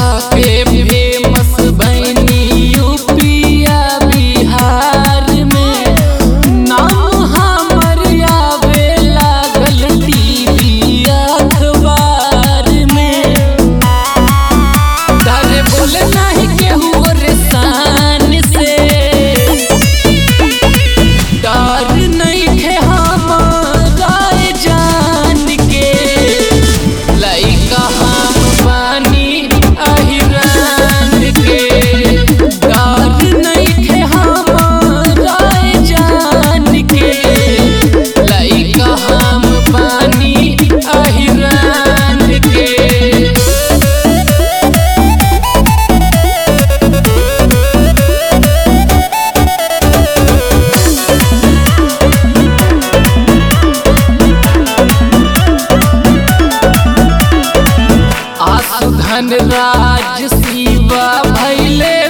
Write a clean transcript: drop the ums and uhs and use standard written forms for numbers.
के फेमस बनी यूपिया बिहार में। नाम हमर आवे लागल टीवी अखबार में। डरे बोले नहीं केहू रे शान से, डर नहीं खे हमारा जान के। लइका हम बानी अहिरान के, डर नहीं खे हमारा जान के। लइका हम बानी अहिरान के। आसु धनराज शिवा भैले